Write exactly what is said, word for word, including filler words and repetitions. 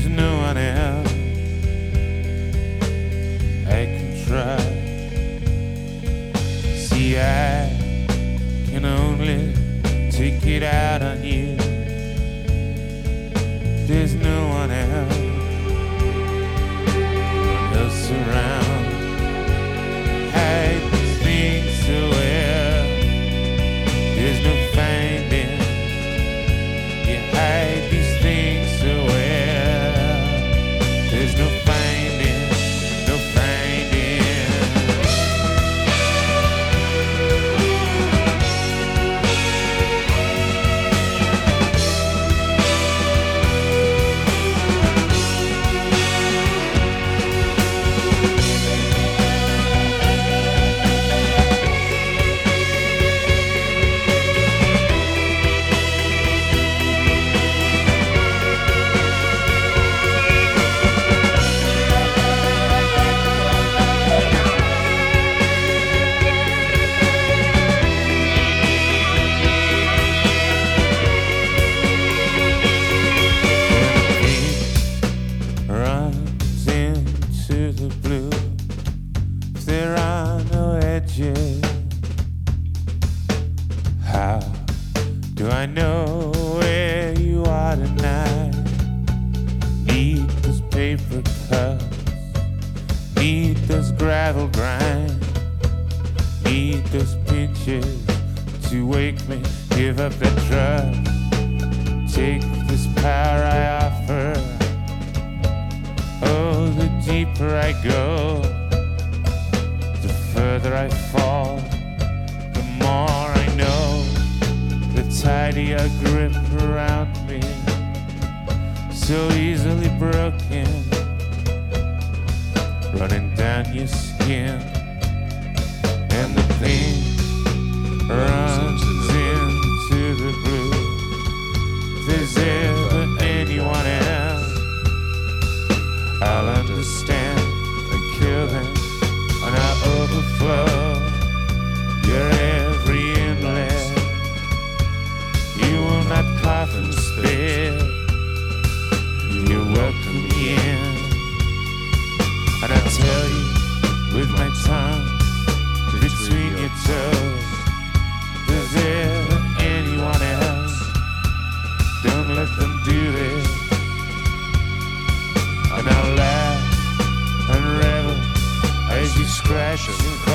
There's no one else I can trust. See, I can only take it out on you. There's no one else, else around. Hide these things so well. There's no finding. You hide these things so well. There's no finding, no finding. Runs into the blue. There are no edges. How do I know where you are tonight? Need those paper cups, need those gravel grinds, need those pinches to wake me. Give up that trust, take this power I offer. Oh, the deeper I go, the further I fall, the more I know, the tighter grip around me, so easily broken, running down your skin, and the thing runs into the blue. If there's ever anyone else, I'll understand and kill them and I'll overflow your every inlet. You will not cough and spit. You're welcome in. And I tell you with my tongue between your toes, if there's ever anyone else, don't let them do this. And I'll laugh and revel as you scratch and cry.